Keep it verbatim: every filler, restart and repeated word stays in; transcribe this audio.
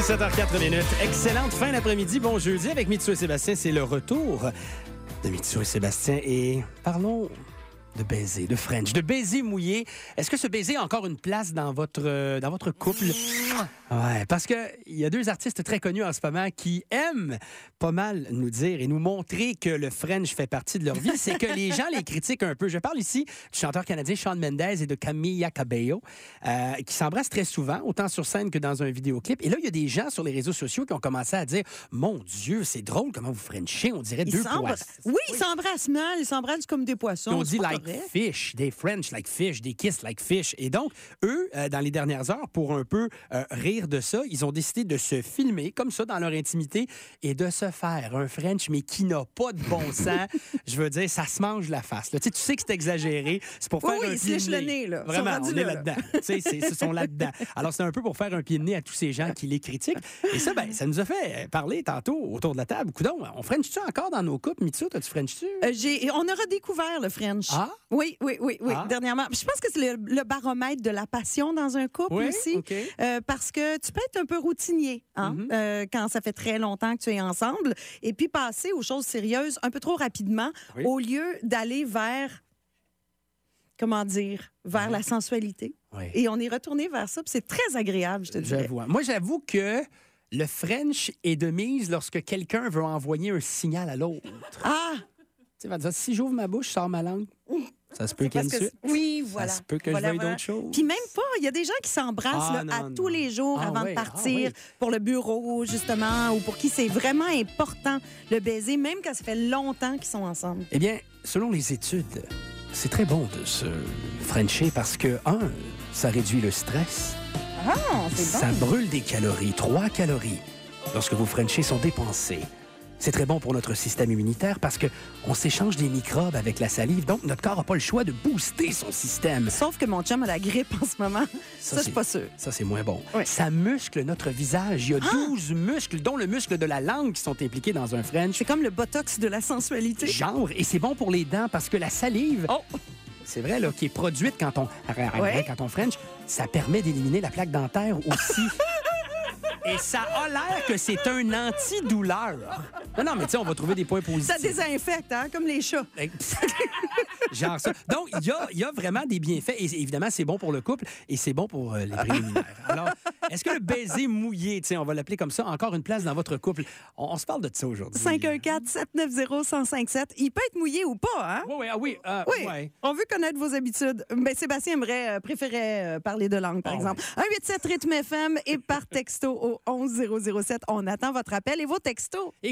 dix-sept heures quatre minutes. Excellente fin d'après-midi. Bon jeudi avec Mitsu et Sébastien. C'est le retour de Mitsu et Sébastien. Et parlons de baiser, de French, de baiser mouillé. Est-ce que ce baiser a encore une place dans votre, euh, dans votre couple? Ouais, parce qu'il y a deux artistes très connus en ce moment qui aiment pas mal nous dire et nous montrer que le French fait partie de leur vie. C'est que les gens les critiquent un peu. Je parle ici du chanteur canadien Shawn Mendes et de Camila Cabello, euh, qui s'embrassent très souvent, autant sur scène que dans un vidéoclip. Et là, il y a des gens sur les réseaux sociaux qui ont commencé à dire « Mon Dieu, c'est drôle comment vous Frenchez. On dirait Ils deux s'embra- poissons. » Oui, ils s'embrassent mal, ils s'embrassent comme des poissons. On c'est dit pas like correct. fish, des French like fish, des kiss like fish. Et donc, eux, euh, dans les dernières heures, pour un peu euh, rire de ça, ils ont décidé de se filmer comme ça dans leur intimité et de se faire un French, mais qui n'a pas de bon sens. Je veux dire, ça se mange la face. Là. Tu sais, tu sais que c'est exagéré. C'est pour Oui, faire oui, un ils se pied de lèchent le nez. nez, là. Ils Vraiment, sont rendus on est là, là. là-dedans. Tu sais, c'est- ils sont là-dedans. Alors, c'est un peu pour faire un pied de nez à tous ces gens qui les critiquent. Et ça, ben, ça nous a fait parler tantôt autour de la table. Coudon, on French-tu encore dans nos couples, Mitsu? T'as-tu French-tu? Euh, j'ai- on a redécouvert le French. Ah? Oui, oui, oui, oui, Ah? dernièrement. Je pense que c'est le, le baromètre de la passion dans un couple Oui, aussi. OK. Euh, parce que tu peux être un peu routinier hein, Mm-hmm. euh, quand ça fait très longtemps que tu es ensemble et puis passer aux choses sérieuses un peu trop rapidement Oui. au lieu d'aller vers, comment dire, vers la sensualité. Oui. Et on est retourné vers ça, puis c'est très agréable, je te dirais. J'avoue. hein. Moi, j'avoue que le French est de mise lorsque quelqu'un veut envoyer un signal à l'autre. Ah! Tu sais, va dire, si j'ouvre ma bouche, je sors ma langue. Ça se peut qu'il y ait Parce une que- suite. oui, voilà. Ça se peut que Voilà, je veuille voilà. d'autres choses. Puis même pas, il y a des gens qui s'embrassent Ah, là, non, à non. tous les jours Ah, avant oui, de ah, partir oui. pour le bureau, justement, ou pour qui c'est vraiment important le baiser, même quand ça fait longtemps qu'ils sont ensemble. Eh bien, selon les études, c'est très bon de se Frencher parce que, un, ça réduit le stress. Ah, c'est Ça brûle des calories, trois calories. Lorsque vos Frenchies sont dépensés. C'est très bon pour notre système immunitaire parce que on s'échange des microbes avec la salive, donc notre corps n'a pas le choix de booster son système. Sauf que mon chum a la grippe en ce moment. Ça, je suis pas sûre. Ça, c'est moins bon. Oui. Ça muscle notre visage. Il y a douze muscles, dont le muscle de la langue, qui sont impliqués dans un French. C'est comme le botox de la sensualité. Genre, et c'est bon pour les dents parce que la salive, Oh! c'est vrai, là, qui est produite quand on, Ouais. quand on French, ça permet d'éliminer la plaque dentaire aussi. Et ça a l'air que c'est un antidouleur. Non, non, mais tu sais, on va trouver des points positifs. Ça désinfecte, hein, comme les chats. Genre ça. Donc, il y a, il y a vraiment des bienfaits. Et évidemment, c'est bon pour le couple et c'est bon pour euh, les préliminaires. Alors, est-ce que le baiser mouillé, tu sais, on va l'appeler comme ça, a encore une place dans votre couple? On, on se parle de ça aujourd'hui. cinq un quatre, sept neuf zéro, un zéro cinq sept. Il peut être mouillé ou pas, hein? Oui, oui, ah oui. euh, Oui, ouais. on veut connaître vos habitudes. Ben, Sébastien aimerait, euh, préférait euh, parler de langue, par Ah exemple. un huit sept rythme F M et par texto au onze zéro zéro sept. On attend votre appel et vos textos.